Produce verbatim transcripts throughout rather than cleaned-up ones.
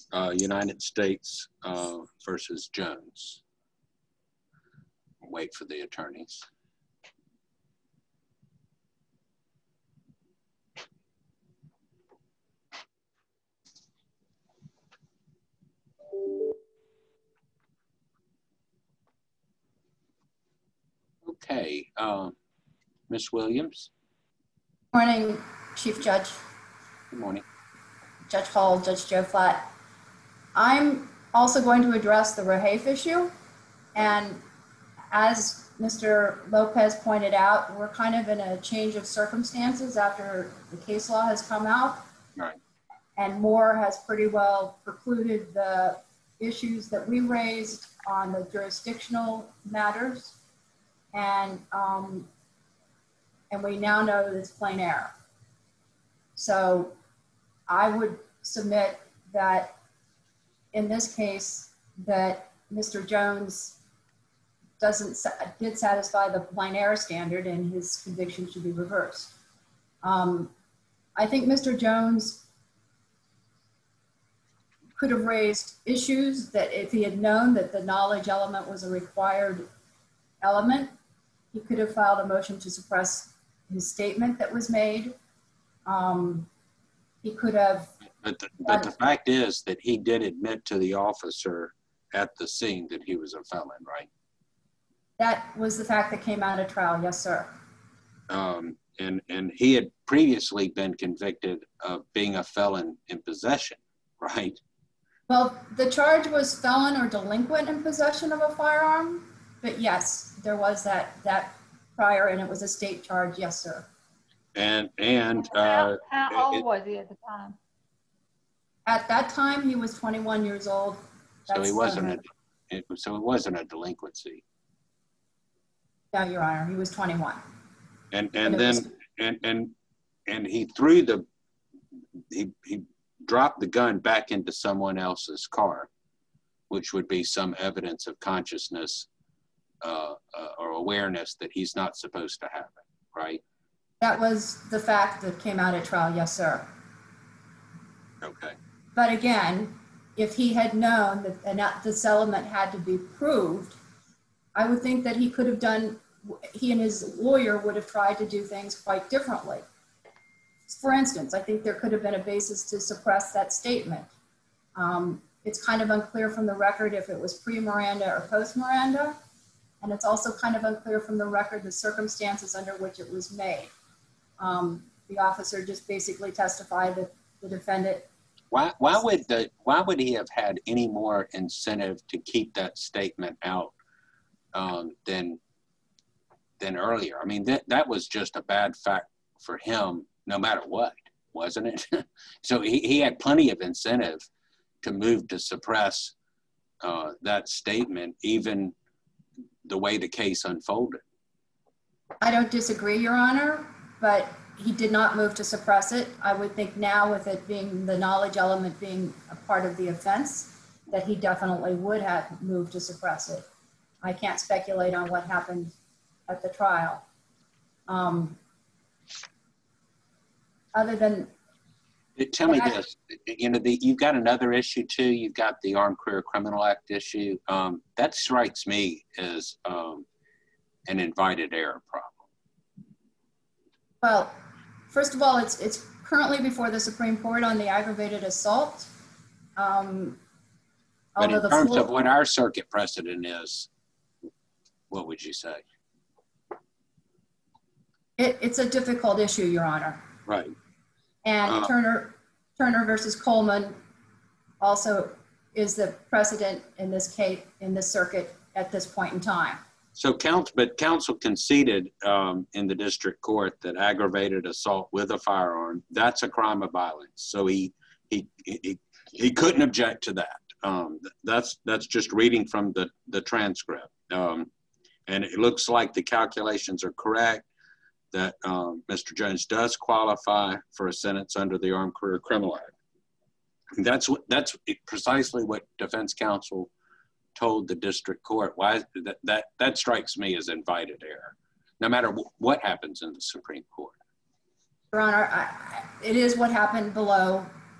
uh, United States uh, versus Jones. Wait for the attorneys. Okay, uh, Miz Williams. Morning, Chief Judge. Good morning. Judge Hall, Judge Joe Flatt. I'm also going to address the Rahafe issue. And as Mister Lopez pointed out, we're kind of in a change of circumstances after the case law has come out. Right. And Moore has pretty well precluded the issues that we raised on the jurisdictional matters. And, um, and we now know that it's plain error. So I would submit that in this case that Mister Jones doesn't did satisfy the plain error standard and his conviction should be reversed. Um, I think Mister Jones could have raised issues that if he had known that the knowledge element was a required element, he could have filed a motion to suppress his statement that was made. Um, he could have. But the, but the fact is that he did admit to the officer at the scene that he was a felon, right? That was the fact that came out of trial, yes, sir. Um, and, and he had previously been convicted of being a felon in possession, right? Well, the charge was felon or delinquent in possession of a firearm, but yes, there was that that prior, and it was a state charge, yes, sir. And and uh, how, how old it, was he at the time? At that time, he was twenty-one years old. That's so he wasn't a, it, so it wasn't a delinquency. No, Your Honor, he was twenty-one. And and, and then was, and and and he threw the he he dropped the gun back into someone else's car, which would be some evidence of consciousness uh, uh, or awareness that he's not supposed to have it, right? That was the fact that came out at trial, yes, sir. Okay. But again, if he had known that and this element had to be proved, I would think that he could have done, he and his lawyer would have tried to do things quite differently. For instance, I think there could have been a basis to suppress that statement. Um, it's kind of unclear from the record if it was pre-Miranda or post-Miranda, and it's also kind of unclear from the record the circumstances under which it was made. Um, the officer just basically testified that the defendant. Why, why would the why would he have had any more incentive to keep that statement out um, than than earlier? I mean, that that was just a bad fact for him, no matter what, wasn't it? So he, he had plenty of incentive to move to suppress uh, that statement, even the way the case unfolded. I don't disagree, Your Honor, but he did not move to suppress it. I would think now, with it being the knowledge element being a part of the offense, that he definitely would have moved to suppress it. I can't speculate on what happened at the trial. Um, other than... Tell me this, you know, the, you've got another issue too. You've got the Armed Career Criminal Act issue. Um, that strikes me as um, an invited error problem. Well, first of all, it's it's currently before the Supreme Court on the aggravated assault. Um, but in terms of what our circuit precedent is, what would you say? It, it's a difficult issue, Your Honor. Right. And uh, Turner, Turner versus Coleman also is the precedent in this case, in this circuit at this point in time. So counsel, but counsel conceded um, in the district court that aggravated assault with a firearm, that's a crime of violence. So he he he, he couldn't object to that. Um, that's that's just reading from the, the transcript. Um, and it looks like the calculations are correct, that um, Mister Jones does qualify for a sentence under the Armed Career Criminal Act. And that's what that's precisely what defense counsel told the district court. Why that that that strikes me as invited error, no matter w what happens in the Supreme Court. Your Honor, I, it is what happened below.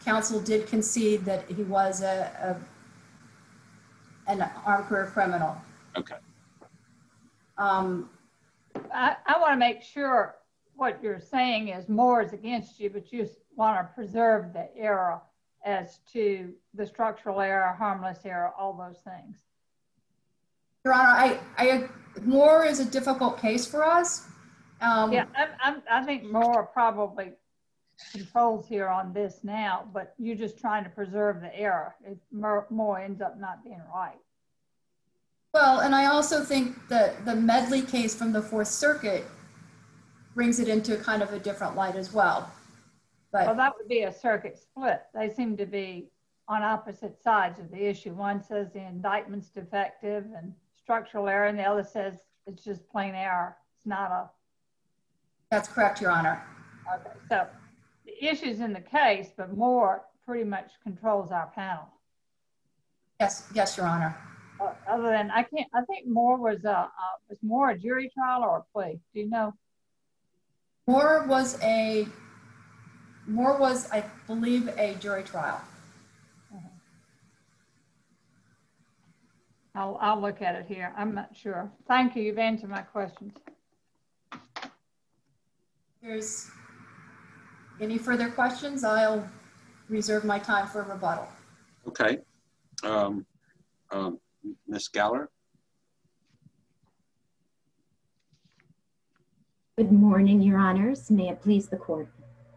counsel did concede that he was a, a an armed career criminal. Okay. Um, I, I want to make sure what you're saying is Moore is against you, but you want to preserve the error as to the structural error, harmless error, all those things. Your Honor, I, I, Moore is a difficult case for us. Um, yeah, I'm, I'm, I think Moore probably controls here on this now, but you're just trying to preserve the error if Moore ends up not being right. Well, and I also think that the Medley case from the Fourth Circuit brings it into kind of a different light as well. But, well, that would be a circuit split. They seem to be on opposite sides of the issue. One says the indictment's defective and structural error, and the other says it's just plain error. It's not a... That's correct, Your Honor. Okay, so the issue's in the case, but Moore pretty much controls our panel. Yes, yes, Your Honor. Uh, other than, I can't, I think Moore was a, uh, was Moore a jury trial or a plea? Do you know? Moore was a, Moore was, I believe, a jury trial. Mm-hmm. I'll, I'll look at it here. I'm not sure. Thank you. You've answered my questions. There's any further questions? I'll reserve my time for rebuttal. Okay. Um, um, Miz Galler. Good morning, Your Honors. May it please the court.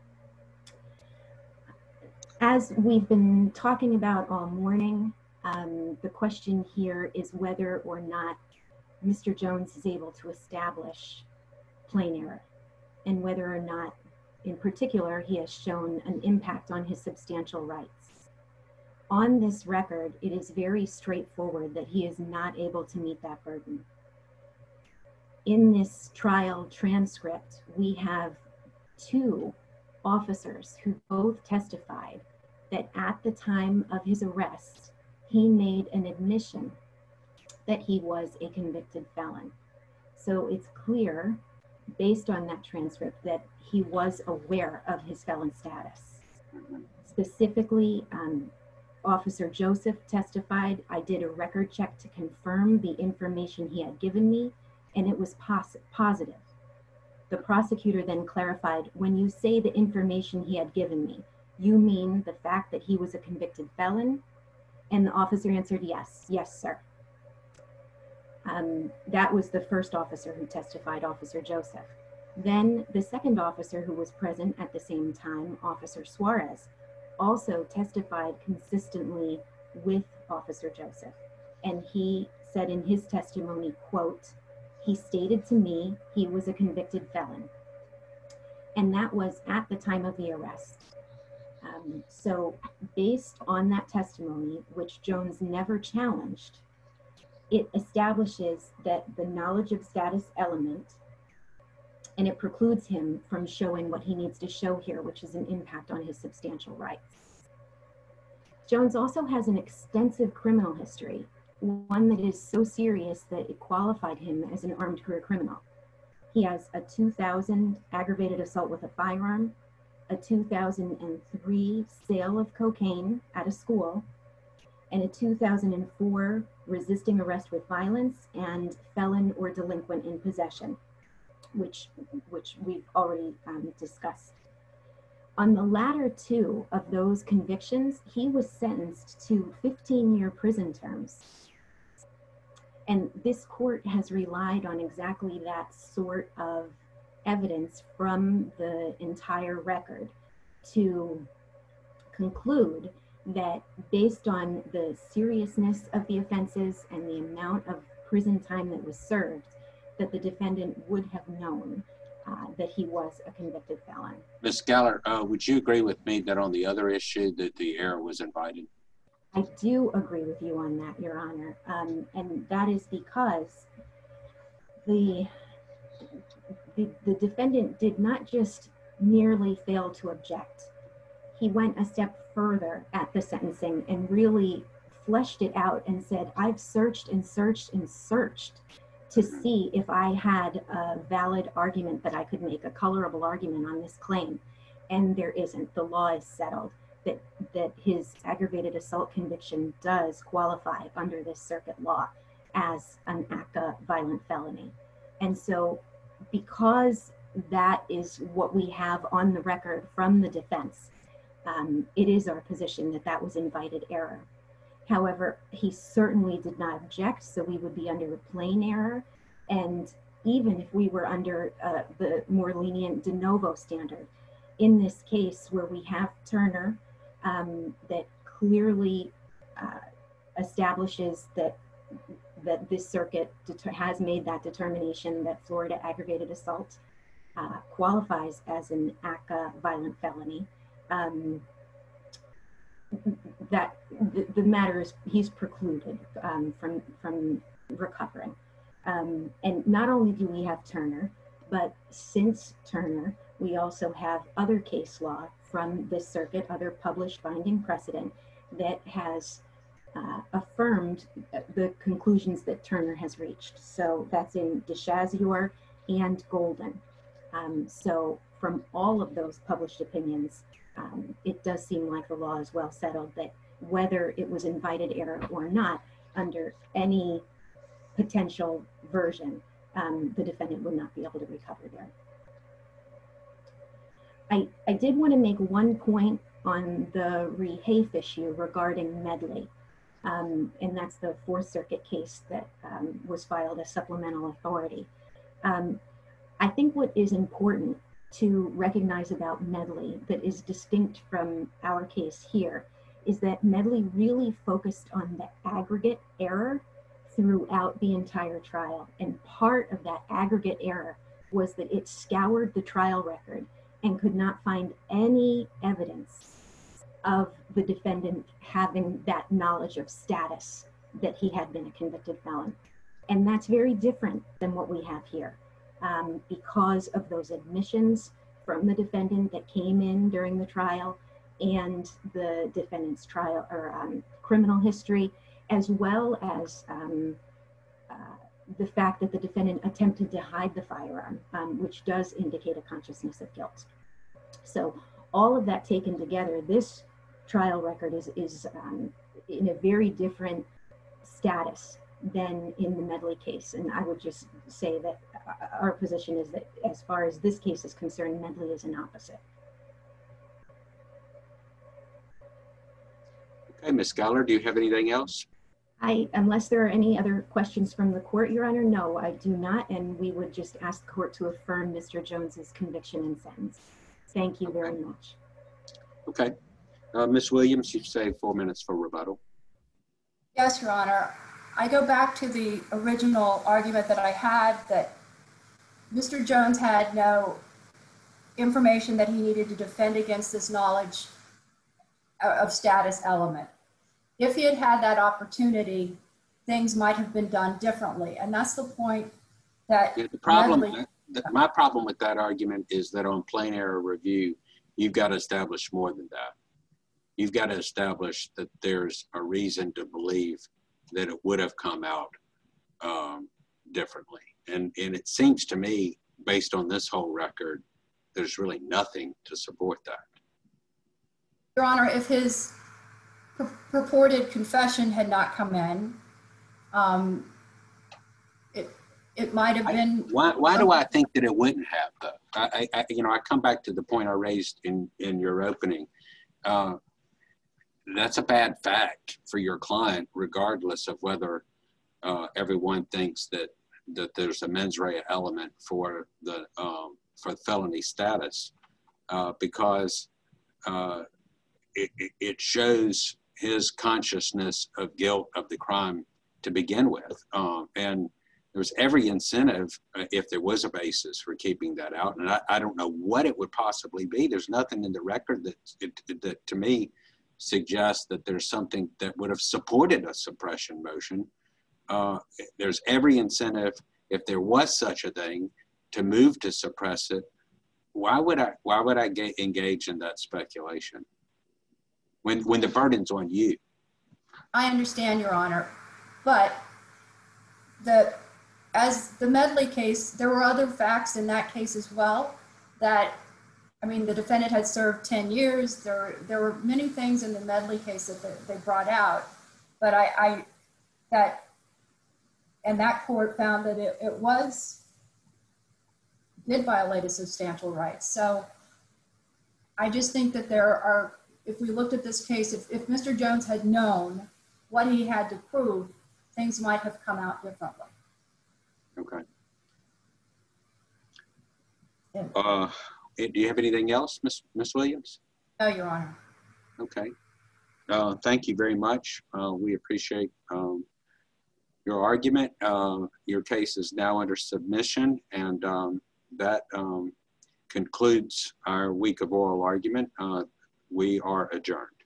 As we've been talking about all morning, um, the question here is whether or not Mister Jones is able to establish plain error, and whether or not, in particular, he has shown an impact on his substantial rights. On this record, it is very straightforward that he is not able to meet that burden. In this trial transcript, we have two officers who both testified that at the time of his arrest, he made an admission that he was a convicted felon. So it's clear, based on that transcript, that he was aware of his felon status. Specifically, um, Officer Joseph testified, I did a record check to confirm the information he had given me, and it was pos positive. The prosecutor then clarified, when you say the information he had given me, you mean the fact that he was a convicted felon? And the officer answered, yes, yes, sir. Um, that was the first officer who testified, Officer Joseph. Then the second officer who was present at the same time, Officer Suarez, also testified consistently with Officer Joseph. And he said in his testimony, quote, he stated to me he was a convicted felon. And that was at the time of the arrest. Um, so based on that testimony, which Jones never challenged, it establishes that the knowledge of status element, and it precludes him from showing what he needs to show here, which is an impact on his substantial rights. Jones also has an extensive criminal history, one that is so serious that it qualified him as an armed career criminal. He has a two thousand aggravated assault with a firearm, a two thousand three sale of cocaine at a school, and a two thousand four resisting arrest with violence and felon or delinquent in possession, which, which we've already um, discussed. On the latter two of those convictions, he was sentenced to fifteen year prison terms. And this court has relied on exactly that sort of evidence from the entire record to conclude that based on the seriousness of the offenses and the amount of prison time that was served, that the defendant would have known uh, that he was a convicted felon. Miz Galler, uh, would you agree with me that on the other issue that the error was invited? I do agree with you on that, Your Honor. Um, and that is because the, the, the defendant did not just merely fail to object. He went a step further at the sentencing and really fleshed it out and said, I've searched and searched and searched to see if I had a valid argument that I could make, a colorable argument on this claim. And there isn't. The law is settled. that, that his aggravated assault conviction does qualify under this circuit law as an A C C A violent felony. And so because that is what we have on the record from the defense, um, it is our position that that was invited error. However, he certainly did not object, so we would be under a plain error. And even if we were under uh, the more lenient de novo standard, in this case where we have Turner um, that clearly uh, establishes that that this circuit has made that determination that Florida aggravated assault uh, qualifies as an A C C A violent felony, um, that the, the matter is, he's precluded um, from, from recovering. Um, and not only do we have Turner, but since Turner, we also have other case law from this circuit, other published binding precedent that has uh, affirmed the conclusions that Turner has reached. So that's in DeShazior and Golden. Um, so from all of those published opinions, um, it does seem like the law is well settled that whether it was invited error or not, under any potential version, um, the defendant would not be able to recover there. I, I did want to make one point on the rehafe issue regarding Medley, um, and that's the Fourth Circuit case that um, was filed as supplemental authority. Um, I think what is important to recognize about Medley that is distinct from our case here is that Medley really focused on the aggregate error throughout the entire trial. And part of that aggregate error was that it scoured the trial record and could not find any evidence of the defendant having that knowledge of status that he had been a convicted felon. And that's very different than what we have here. Um, because of those admissions from the defendant that came in during the trial and the defendant's trial or um, criminal history, as well as um, uh, the fact that the defendant attempted to hide the firearm, um, which does indicate a consciousness of guilt. So all of that taken together, this trial record is, is um, in a very different status than in the Medley case. And I would just say that our position is that as far as this case is concerned, Medley is an opposite. Okay, Miz Schuyler, do you have anything else? I, unless there are any other questions from the court, Your Honor, no, I do not. And we would just ask the court to affirm Mister Jones's conviction and sentence. Thank you very much. Okay. Uh, Miz Williams, you've saved four minutes for rebuttal. Yes, Your Honor. I go back to the original argument that I had that Mister Jones had no information that he needed to defend against this knowledge of status element. If he had had that opportunity, things might have been done differently. And that's the point that yeah, the problem, Medley, the, my problem with that argument is that on plain error review, you've got to establish more than that. You've got to establish that there's a reason to believe that it would have come out um, differently. And, and it seems to me, based on this whole record, there's really nothing to support that. Your Honor, if his pur purported confession had not come in, um, it, it might have been. I, why, why do I think that it wouldn't have though? I, I, you know, I come back to the point I raised in, in your opening. Uh, that's a bad fact for your client, regardless of whether uh, everyone thinks that that there's a mens rea element for the um, for felony status, uh, because uh, it, it shows his consciousness of guilt of the crime to begin with, um, and there's every incentive uh, if there was a basis for keeping that out, and I, I don't know what it would possibly be. There's nothing in the record that it, that to me suggests that there's something that would have supported a suppression motion. Uh, there's every incentive, if there was such a thing, to move to suppress it. Why would I? Why would I get, engage in that speculation when when the burden's on you? I understand, Your Honor, but the as the Medley case, there were other facts in that case as well that I mean, the defendant had served ten years. There, there were many things in the Medley case that they, they brought out, but I, I, that, and that court found that it, it was, did violate his substantial rights. So I just think that there are, if we looked at this case, if, if Mister Jones had known what he had to prove, things might have come out differently. Okay. Yeah. Uh, do you have anything else, Miss Miss Williams? No, Your Honor. Okay. Uh, thank you very much. Uh, we appreciate um, your argument. Uh, your case is now under submission, and um, that um, concludes our week of oral argument. Uh, we are adjourned.